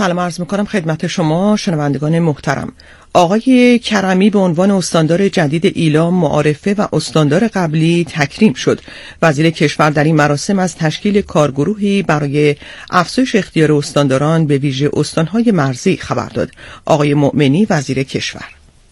سلام عرض میکنم خدمت شما شنوندگان محترم. آقای کرمی به عنوان استاندار جدید ایلام، معارفه و استاندار قبلی تکریم شد. وزیر کشور در این مراسم از تشکیل کارگروهی برای افزایش اختیار استانداران به ویژه استانهای مرزی خبر داد. آقای مؤمنی وزیر کشور: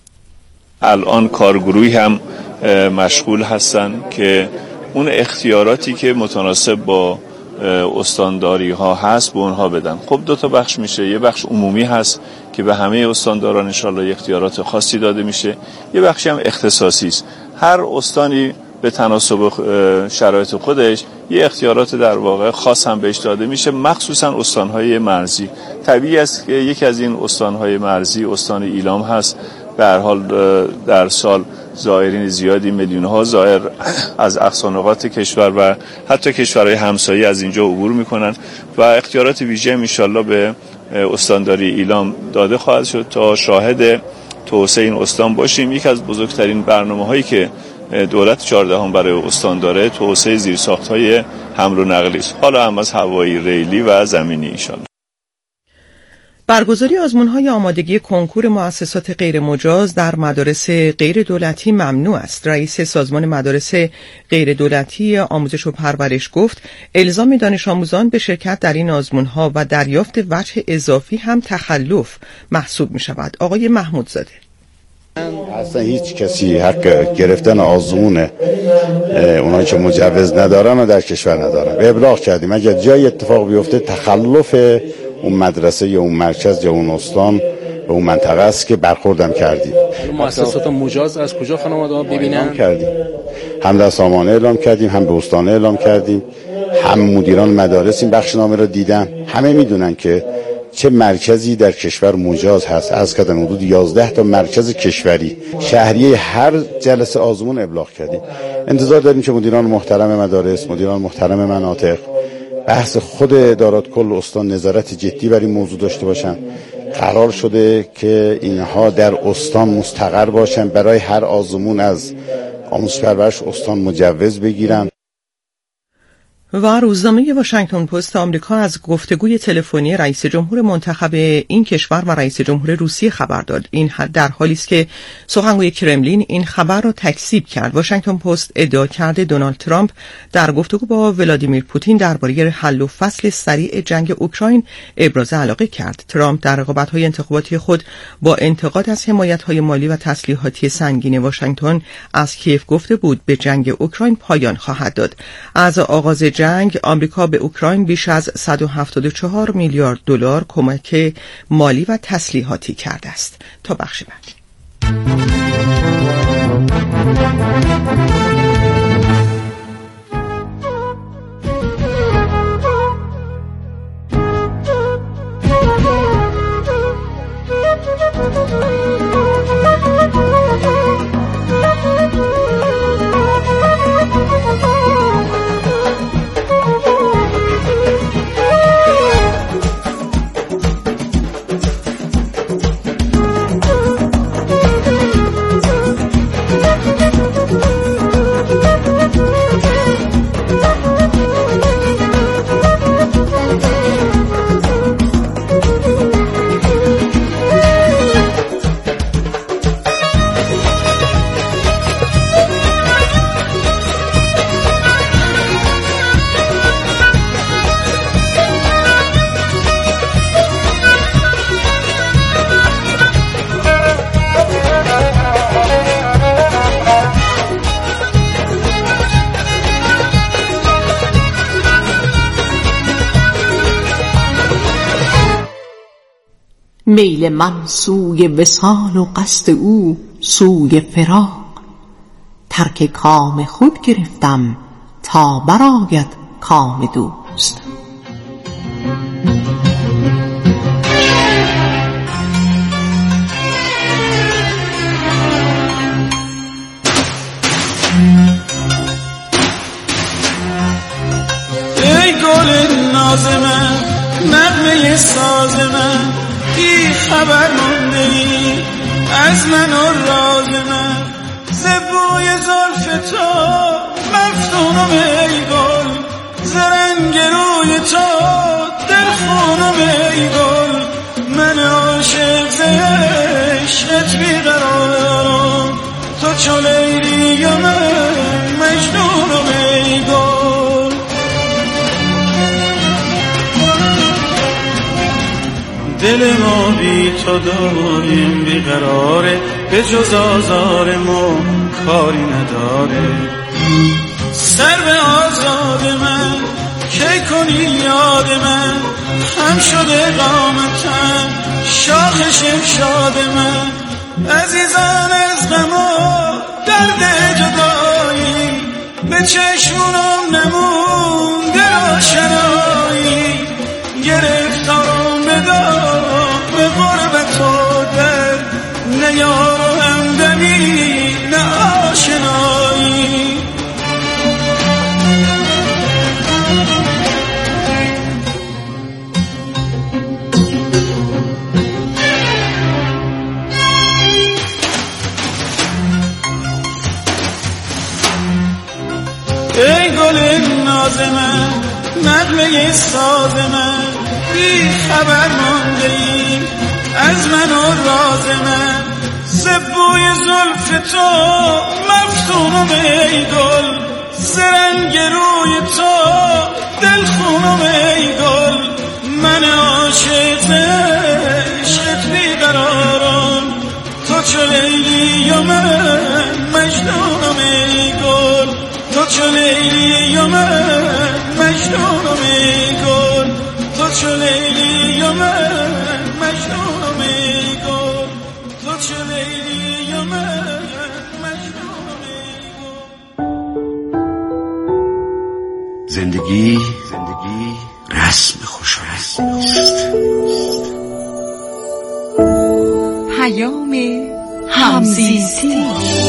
الان کارگروهی هم مشغول هستن که اون اختیاراتی که متناسب با استانداری ها هست به اونها بدن. خب دو تا بخش میشه، یه بخش عمومی هست که به همه استانداران انشالله اختیارات خاصی داده میشه، یه بخشی هم اختصاصی است. هر استانی به تناسب شرایط خودش یه اختیارات در واقع خاص هم بهش داده میشه، مخصوصا استانهای مرزی. طبیعی است که یکی از این استانهای مرزی استان ایلام هست. به هر حال در سال زائرین زیادی، میلیون‌ها زائر از اقصانقاط کشور و حتی کشورهای همسایه از اینجا عبور میکنن و اختیارات ویژه انشالله به استانداری ایلام داده خواهد شد تا شاهد توسعه این استان باشیم. یکی از بزرگترین برنامه‌هایی که دولت 14 برای استان داره توسعه زیرساخت‌های حمل و نقلی است، حالا هم از هوایی، ریلی و زمینی انشالله. برگزاری آزمون‌های آمادگی کنکور مؤسسات غیر مجاز در مدارس غیر دولتی ممنوع است. رئیس سازمان مدارس غیر دولتی آموزش و پرورش گفت الزام دانش آموزان به شرکت در این آزمون‌ها و دریافت وجه اضافی هم تخلف محسوب می‌شود. آقای محمودزاده: اصلا هیچ کسی حق گرفتن آزمون اونایی که مجوز ندارن و در کشور ندارن. ابلاغ کردیم اگر جای اتفاق بیفته تخلف اون مدرسه یا اون مرکز یا اون استان و اون منطقه است که برخوردم کردیم. مؤسسات مجاز از کجا خانواده‌ها ببینن؟ کردیم. هم در سامانه اعلام کردیم، هم به استانه اعلام کردیم، هم مدیران مدارس این بخشنامه رو دیدن. همه میدونن که چه مرکزی در کشور مجاز هست. از کردن حدود 11 تا مرکز کشوری شهریه هر جلسه آزمون ابلاغ کردیم. انتظار داریم که مدیران محترم مدارس، مدیران محترم مناطق، بحث خود ادارات کل استان نظارت جدی بر این موضوع داشته باشن. قرار شده که اینها در استان مستقر باشن، برای هر آزمون از آموزش پرورش استان مجوز بگیرن. و روزنامه واشنگتن پست آمریکا از گفتگوی تلفنی رئیس جمهور منتخب این کشور و رئیس جمهور روسیه خبر داد. این در حالی است که سخنگوی کرملین این خبر را تکذیب کرد. واشنگتن پست ادعا کرده دونالد ترامپ در گفتگو با ولادیمیر پوتین درباره حل و فصل سریع جنگ اوکراین ابراز علاقه کرد. ترامپ در رقابت‌های انتخاباتی خود با انتقاد از حمایت‌های مالی و تسلیحاتی سنگین واشنگتن از کیف گفته بود به جنگ اوکراین پایان خواهد داد. از آغاز جنگ آمریکا به اوکراین بیش از 174 میلیارد دلار کمک مالی و تسلیحاتی کرده است. تا بخش بعد. میل من سوی وصال و قصد او سوی فراق، ترک کام خود گرفتم تا برآید کام دوست. ای گل ناز من، نغمه ساز من، بی خبر مونده ای از من و راز من، ز بوی زلف تو مفتونم ای گل، ز رنگ روی تو دلخونم ای گل، چو لیلی و من مجنونم ای گل. دل ما بی تو دایم بیقراره، به جز آزار ما کاری نداره. سر به آزاد من کی کنی یاد من، هم شده قامتم شاخ شمشاد من. عزیزان از غم و درد جدایی، به چشمونم نمونده آشنایی. گرفتارم بدار به غربت و در، نه یار و همدمی نه آشنایی. ای گل ناز من، نغمه ساز من، بی خبر مانده ای از من و راز من. زبوی زلف تو مفتونم ای گل، زرنگ روی تو دل خونم ای گل. من عاشق عشقت بیقرارم، تو چو لیلی و من مجنونم ای گل. تو چو لیلی و من مجنونم ای گل. تو چو لیلی و من مجنونم ای گل. تو چو لیلی و من مجنونم ای گل. زندگی رسم خوشایند است. پیام همزیستی.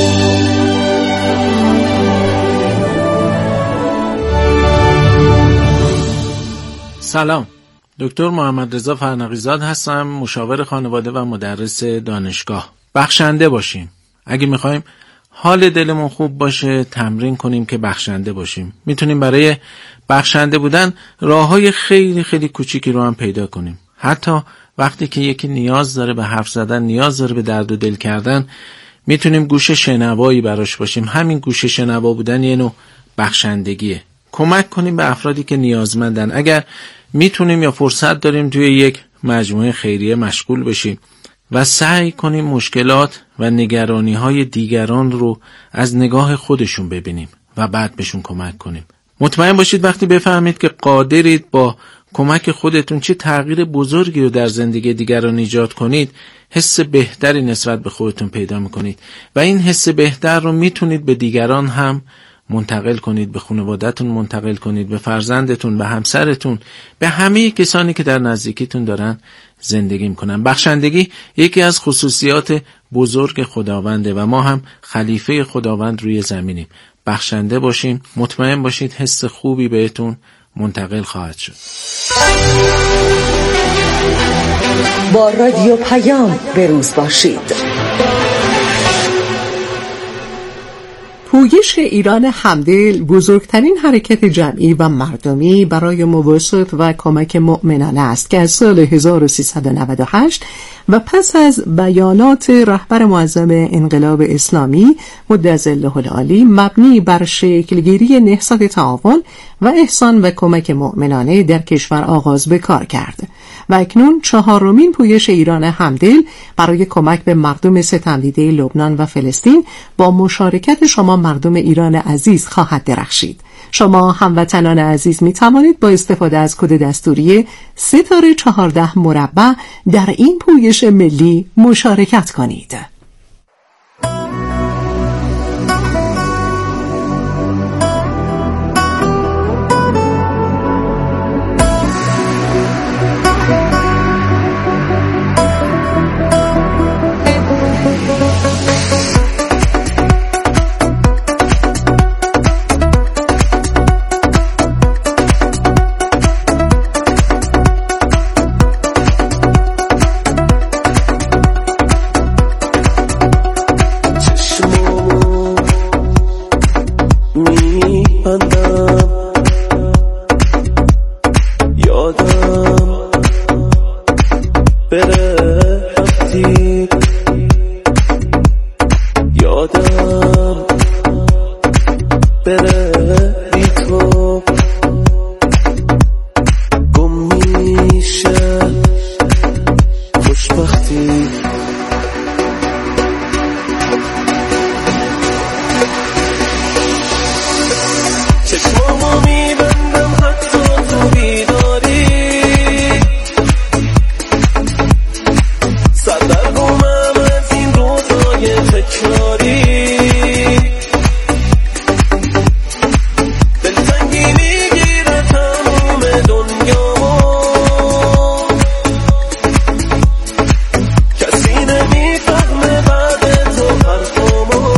سلام، دکتر محمد رضا فرنقی‌زاد هستم، مشاور خانواده و مدرس دانشگاه. بخشنده باشیم. اگه میخوایم حال دلمون خوب باشه تمرین کنیم که بخشنده باشیم. میتونیم برای بخشنده بودن راههای خیلی خیلی کوچیکی رو هم پیدا کنیم. حتی وقتی که یکی نیاز داره به حرف زدن، نیاز داره به درد و دل کردن، میتونیم گوش شنوایی براش باشیم. همین گوش شنوا بودن یه نوع بخشندگیه. کمک کنیم به افرادی که نیازمندن. اگر میتونیم یا فرصت داریم توی یک مجموعه خیریه مشغول بشیم و سعی کنیم مشکلات و نگرانی‌های دیگران رو از نگاه خودشون ببینیم و بعد بهشون کمک کنیم. مطمئن باشید وقتی بفهمید که قادرید با کمک خودتون چه تغییر بزرگی رو در زندگی دیگران ایجاد کنید، حس بهتری نسبت به خودتون پیدا میکنید و این حس بهتر رو میتونید به دیگران هم منتقل کنید، به خانواده‌تون منتقل کنید، به فرزندتون، به همسرتون، به همه کسانی که در نزدیکیتون دارن زندگی میکنن. بخشندگی یکی از خصوصیات بزرگ خداونده و ما هم خلیفه خداوند روی زمینیم. بخشنده باشیم، مطمئن باشید حس خوبی بهتون منتقل خواهد شد. با رادیو پیام به روز باشید. پویش ایران همدل بزرگترین حرکت جمعی و مردمی برای مواسط و کمک مؤمنانه است که از سال 1398 و پس از بیانات رهبر معظم انقلاب اسلامی مدظله العالی مبنی بر شکلگیری نهضت تعاون و احسان و کمک مؤمنانه در کشور آغاز به کار کرد و اکنون 4مین پویش ایران همدل برای کمک به مردم ستمدیده لبنان و فلسطین با مشارکت شما مردم ایران عزیز خواهد درخشید. شما هموطنان عزیز می توانید با استفاده از کد دستوری 3x14 در این پویش ملی مشارکت کنید. بره رفتی یادم رفتی. چشمامو میبندم حتی تو بیداری، سردرگمم از این روزای تکراری، دلتنگی میگیره تموم دنیامو، کسی نمیفهمه بعد تو حرفامو.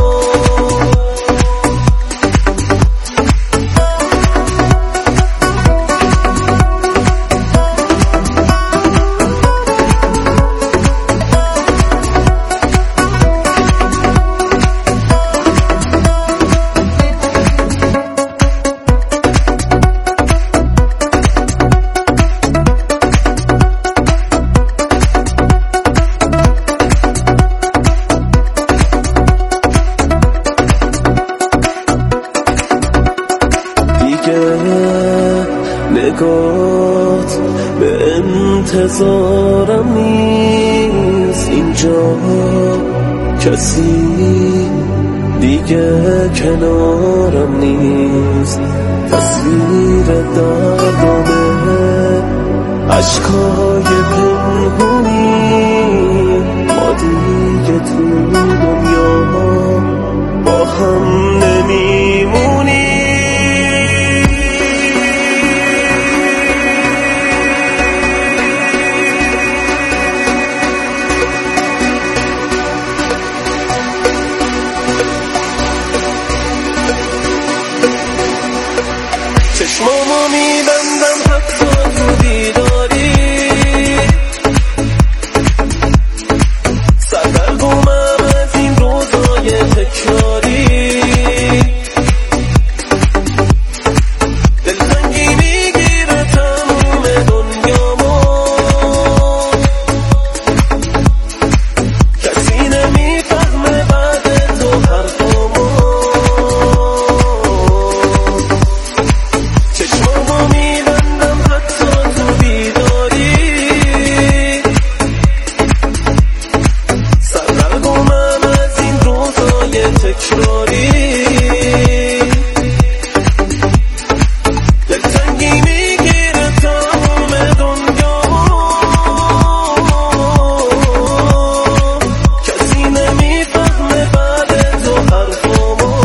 نگات به انتظارم نیست، اینجا کسی دیگه کنارم نیست، تصویر دردانه عشقای پنهونی، ما دیگه تو دنیا با هم نمیمونی. چشمامو میبندم حتی تو بیداری، سردرگمم از این روزای تکراری، دلتنگی میگیره تموم دنیامو، کسی نمیفهمه بعد تو حرفامو. چشمامو میبندم حتی تو بیداری، سردرگمم از این روزای تکراری، دلتنگی میگیره تموم دنیامو، کسی نمیفهمه بعد تو حرفامو.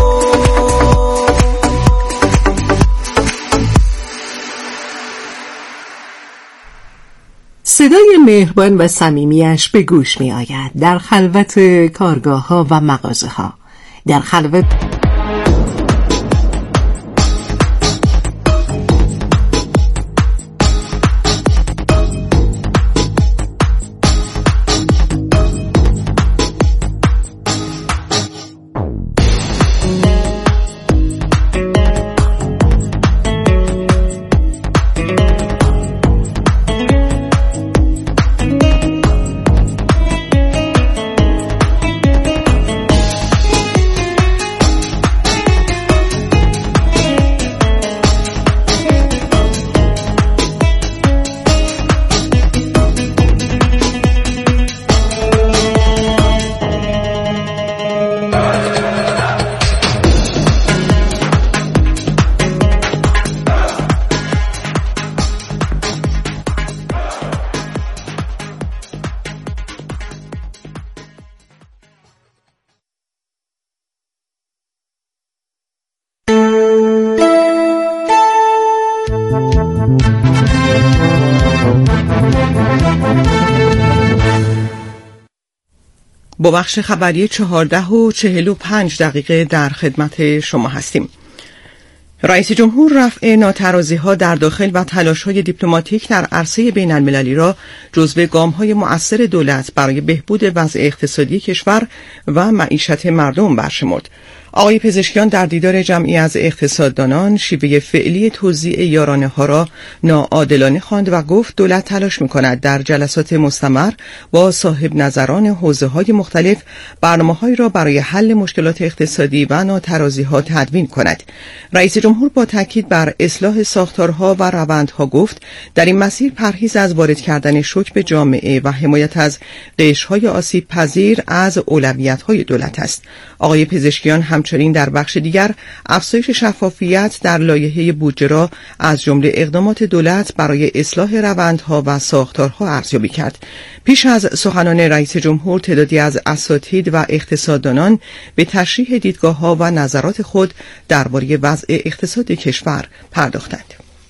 صدای مهربان و صمیمیش به گوش می آید در خلوت کارگاه ها و مغازه ها، در خلوت با بخش خبری 14:45 در خدمت شما هستیم. رئیس جمهور رفع ناترازی‌ها در داخل و تلاش‌های دیپلماتیک در عرصه بین‌المللی را جزو گام‌های مؤثر دولت برای بهبود وضع اقتصادی کشور و معیشت مردم برشمرد. آقای پزشکیان در دیدار جمعی از اقتصاددانان شیوه فعلی توزیع یارانه ها را ناعادلانه خواند و گفت دولت تلاش می‌کند در جلسات مستمر با صاحب نظران حوزه‌های مختلف برنامه‌هایی را برای حل مشکلات اقتصادی و ناترازی‌ها تدوین کند. رئیس جمهور با تاکید بر اصلاح ساختارها و روندها گفت در این مسیر پرهیز از وارد کردن شوک به جامعه و حمایت از قشرهای آسیب پذیر از اولویت‌های دولت است. آقای پزشکیان همچنین در بخش دیگر افزایش شفافیت در لایحه بودجه را از جمله اقدامات دولت برای اصلاح روندها و ساختارها ارزیابی کرد. پیش از سخنان رئیس جمهور تعدادی از اساتید و اقتصاددانان به تشریح دیدگاه‌ها و نظرات خود درباره وضع اقتصاد کشور پرداختند.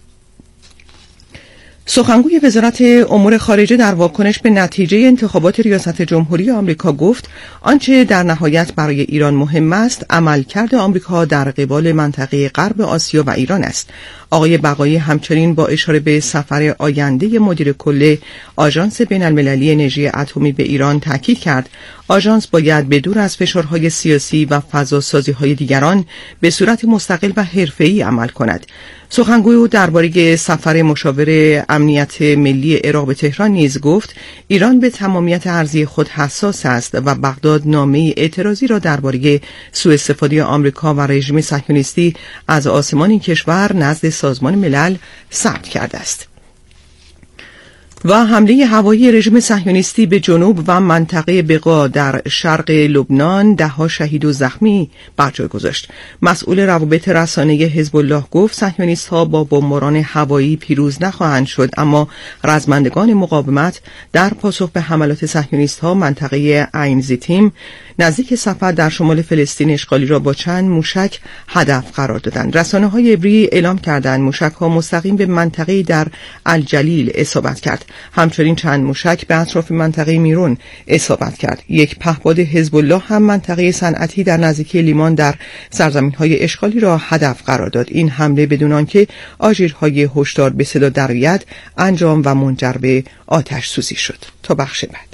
سخنگوی وزارت امور خارجه در واکنش به نتیجه انتخابات ریاست جمهوری آمریکا گفت آنچه در نهایت برای ایران مهم است عملکرد آمریکا در قبال منطقه غرب آسیا و ایران است. آقای بقایی همچنین با اشاره به سفر آینده مدیر کل آژانس بین‌المللی انرژی اتمی به ایران تاکید کرد آژانس باید به دور از فشارهای سیاسی و فضاسازی‌های دیگران به صورت مستقل و حرفه‌ای عمل کند. سخنگوی او درباره سفر مشاور امنیت ملی عراق به تهران نیز گفت ایران به تمامیت ارضی خود حساس است و بغداد نامه‌ای اعتراضی را درباره سوءاستفاده آمریکا و رژیم صهیونیستی از آسمان این کشور نزد سازمان ملل ثبت کرده است. و حمله هوایی رژیم صهیونیستی به جنوب و منطقه بقا در شرق لبنان ده‌ها شهید و زخمی بر جای گذاشت. مسئول روابط رسانه‌ای حزب الله گفت صهیونیست‌ها با بمباران هوایی پیروز نخواهند شد، اما رزمندگان مقاومت در پاسخ به حملات صهیونیست‌ها منطقه عین زیتیم نزدیک صفد در شمال فلسطین اشغالی را با چند موشک هدف قرار دادند. رسانه‌های عبری اعلام کردند موشک‌ها مستقیم به منطقه‌ای در الجلیل اصابت کرد. همچنین چند موشک به اطراف منطقه میرون اصابت کرد. یک پهپاد حزب الله هم منطقه صنعتی در نزدیکی لیمان در سرزمین‌های اشغالی را هدف قرار داد. این حمله بدون آنکه آژیرهای هشدار به صدا درآید انجام و منجر به آتش سوزی شد. تا بخش بعد.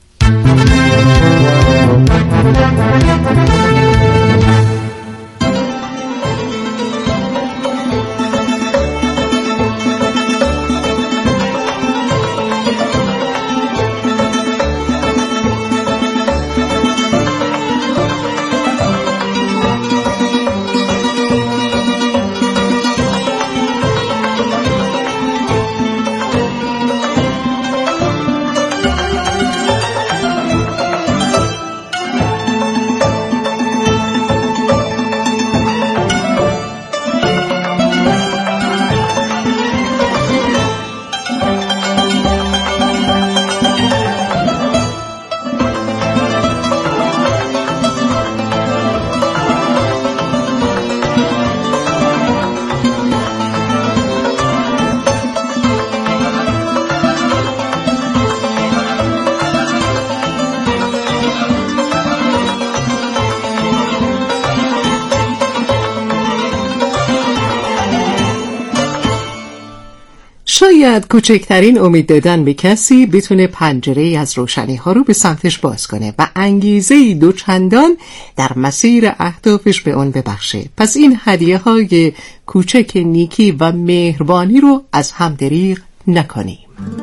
شاید کوچکترین امید دادن به کسی بتونه پنجره از روشنی ها رو به سمتش باز کنه و انگیزه دوچندان در مسیر اهدافش به اون ببخشه. پس این هدیه های کوچک نیکی و مهربانی رو از هم دریغ نکنیم.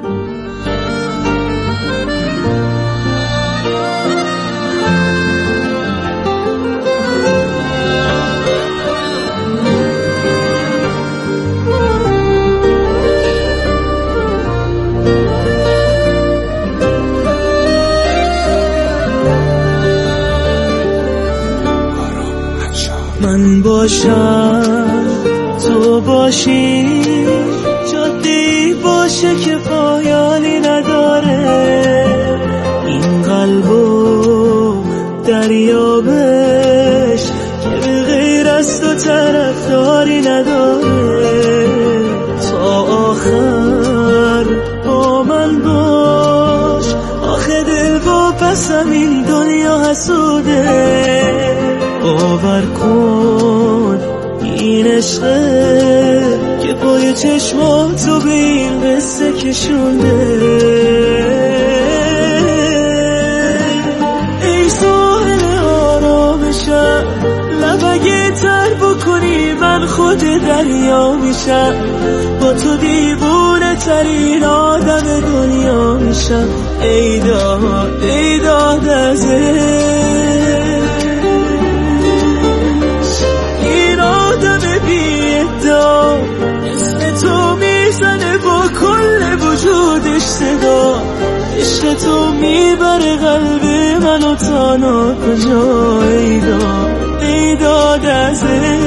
من باشم تو باشی جادی باشه که پایانی نداره این قلبو دریابش که به غیر از تو طرفداری نداره تا آخر با من باش آخه دل با پسم این دنیا حسوده باور کن این عشقه که پای چشماتو به این قصه کشونده ای ساحل آرامشم لب خود دریا میشم، با تو دیوونه ترین آدم دنیا میشم. ای داد ای داد از این آدم بی ادعا، اسم تو میزنه با کل وجودش صدا. عشق تو میبره قلب منو تا ناکجا. ای داد ای داد از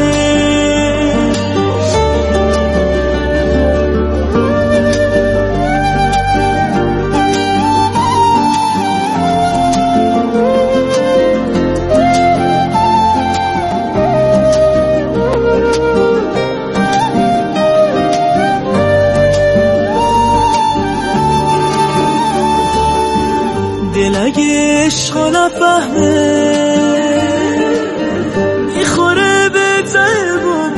دل اگه عشق نفهمه میخوره به تب و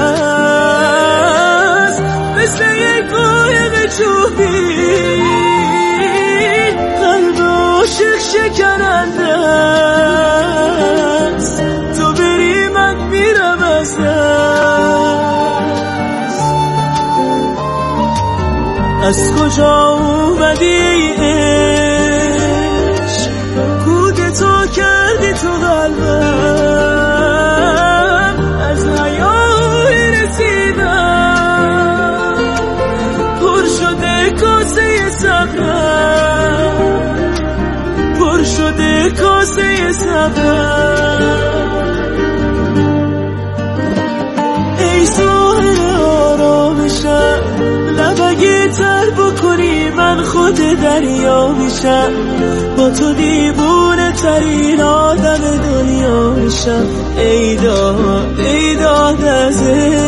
بس، مثل یک قایق چوبی قلب عاشق شکننده است. تو بری من میرم از دست. از کجا اومدی تو کردی تو قلبم، از حیای رسیدم پر شده کاسه صبرم، پر شده کاسه صبرم. ای ساحل آرامشم، لب اگه تر بکنی من خود دریا میشم، با تو دیوونه ترین آدم دنیا میشم. ای داد ای داد از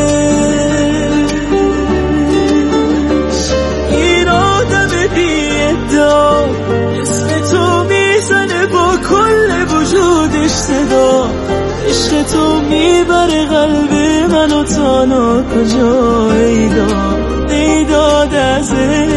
این آدم بی ادعا، اسم تو میزنه با کل وجودش صدا. عشق تو میبره قلب منو تا ناکجا. ای داد ای داد از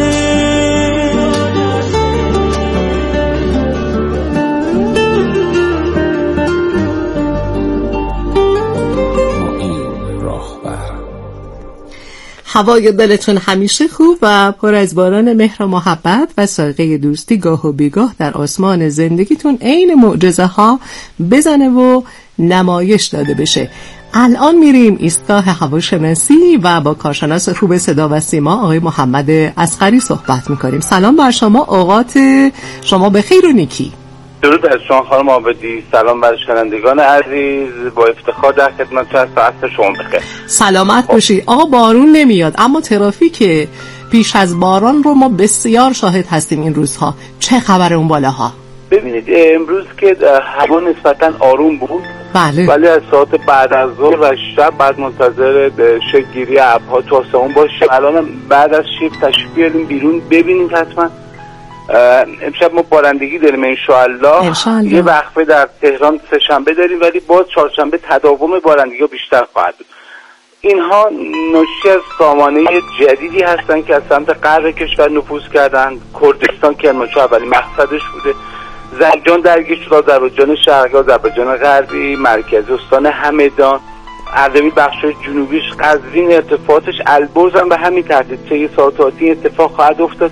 هوای دلتون همیشه خوب و پر از باران مهر و محبت و سایقه دوستی گاه و بیگاه در آسمان زندگیتون عین معجزه ها بزنه و نمایش داده بشه. الان میریم ایستگاه هواشناسی و با کارشناس خوب صدا و سیما آقای محمد اصغری صحبت میکنیم. سلام بر شما، اوقات شما بخیر و نیکی. درود از شما خانم عابدی، سلام بر شنوندگان عزیز، با افتخار در خدمت هستم. عصر شما بخیر. سلامت باشید. آقا بارون نمیاد اما ترافیک پیش از باران رو ما بسیار شاهد هستیم این روزها. چه خبر اون بالاها؟ ببینید امروز که هوا نسبتا آروم بود، بله، ولی از ساعت بعد از ظهر و شب بعد منتظر شکل‌گیری ابرها تو آسمون باشیم. الان بعد از شب تشریف بیاریم بیرون ببینید حتما. امشب ما بارندگی داریم انشاءالله. یه وقفه در تهران سه شنبه داریم ولی باز چهارشنبه تداوم بارندگی بیشتر خواهد بود. اینها ناشی از سامانه جدیدی هستن که از سمت غرب کشور نفوذ کردن. کردستان کرمانشاه اولین مقصدش بوده، زنجان درگیر شد، آذربایجان شرقی، آذربایجان غربی، مرکزی استان همدان، اردبیل بخش‌های جنوبیش، قزوین ارتفاعاتش البرز هم به همین ترتیب طی ساعاتی اتفاق خواهد افتاد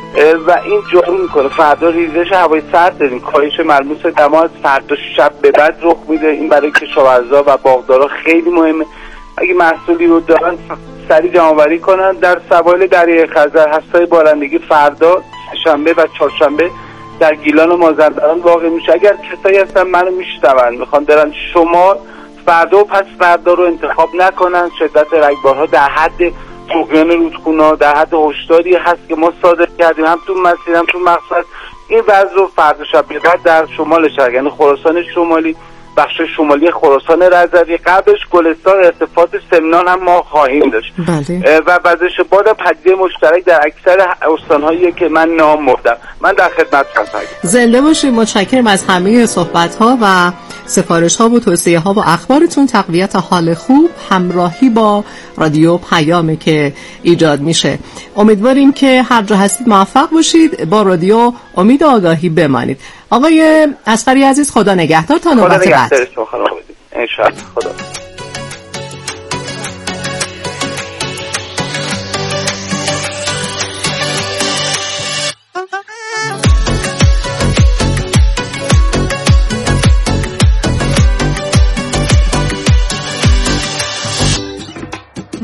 و این جارو میکنه. فردا ریزش هوای سرد داریم، کاهش ملموس دما از فردا شب به بعد رخ میده. این برای کشاورزا و باغدارا خیلی مهمه. اگه محصولی رو دارن سریع جمع‌آوری کنن. در سواحل دریای خزر هستای بارندگی فردا شنبه و چهارشنبه در گیلان و مازندران واقع میشه. اگر کسایی هستن منو میشنون میخوان برن شمال، فردا و پس فردا رو انتخاب نکنن. شدت رگبارها در حد طغیان رودخونه‌ها، در حد هشداری هست که ما صادر کردیم هم تو مسیر هم تو مقصد. این وضع رو فردا شب بعد در شمال شهر، یعنی خراسان شمالی، بخش شمالی خراسان رضوی، قبلش گلستان، ارتفاعات سمنان هم ما خواهیم داشت. بله. و وزش باد پدیده مشترک در اکثر استان‌هایی که من نام بردم. من در خدمت هستم. زنده باشید. متشکرم از همه صحبت‌ها و سفارش‌ها و توصیه‌ها و اخبارتون. تقویت حال خوب، همراهی با رادیو پیامه که ایجاد میشه. امیدواریم که هر جا هستید موفق باشید، با رادیو امید و آگاهی بمانید. آقای اصغری عزیز، خدا نگهدار تا نوبت بعد. خدا نگهدار. خدا.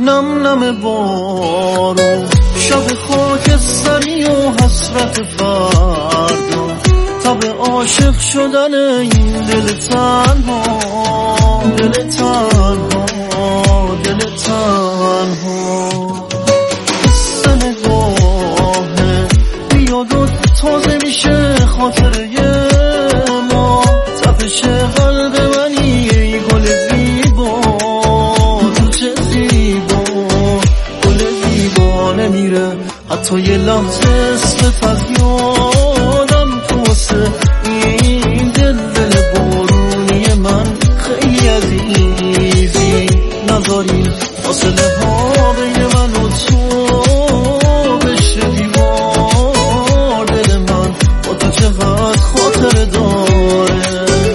نم نم بارون، شب خاکستری و حسرت فردا، تا به عاشق شدن این دل تنها، دل تنها، دل تنها. حس نگاهه بیاد و تازه میشه خاطره ما، تپش قلب منی ای گل زیبا، تو چه زیبا، گل زیبا نمیره حتی یه لحظه اسمت از یادم، تو واسه این دل بارونی من خیلی عزیزی، نذاری فاصله ها بین من و تو بشه دیوار، دل من با تو چقدر خاطر داره.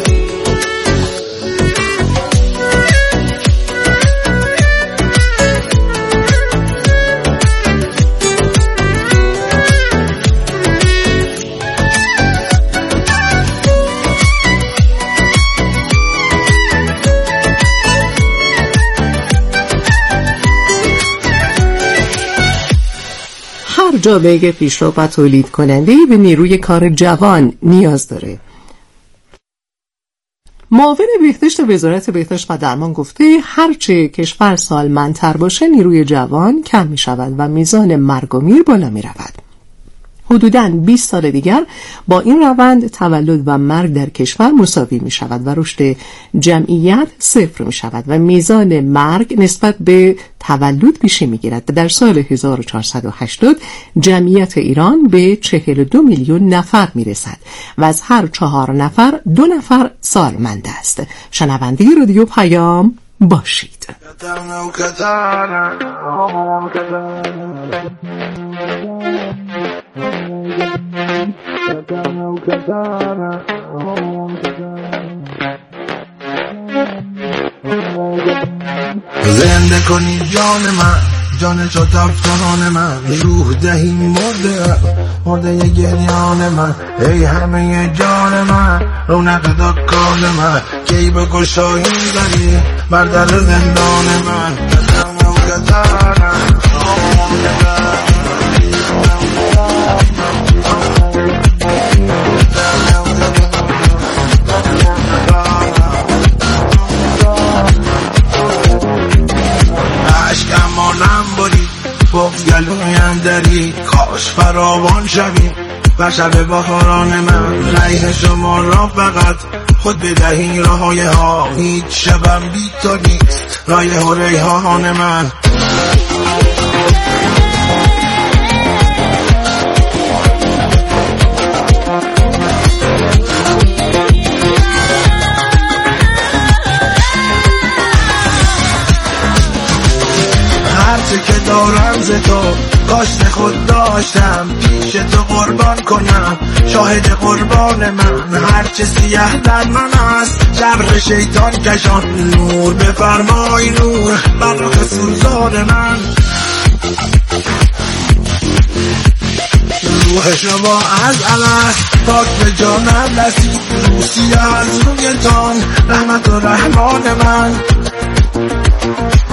هر جامعه پیشرو و تولید کننده به نیروی کار جوان نیاز داره. معاون بهداشت وزارت بهداشت و درمان گفته هرچه کشور سالمندتر باشه نیروی جوان کم می شود و میزان مرگ و میر بالا می رود. حدوداً 20 سال دیگر با این روند تولد و مرگ در کشور مساوی می شود و رشد جمعیت صفر می شود و میزان مرگ نسبت به تولد پیش می گیرد. در سال 1480 جمعیت ایران به 42 میلیون نفر می رسد و از هر 4 نفر 2 نفر سالمند است. شنونده رادیو پیام باشید. زنده کنی جان من، جان چو تفتان من، روح دهی مرده گریان من، ای همه جان من، رونق دکان من، کی به گشایی زدی بر در زندان من. گلویم داری کاش فراوان شویم و شب بهاران من، ریح شما را فقط خود بدهی راهای ها، هیچ شبم بی تو نیست رایح و ریحان من. هرچه که دارم ز تو کاشت خود داشتم، پیش تو قربان کنم شاهد قربان من. هرچه سیه در من است جبر شیطان کشان، نور بفرمای نور بر رخ سوزان من. روح شما از الست پاک به جانم رسید، روسی از روی تان رحمت و رحمان من.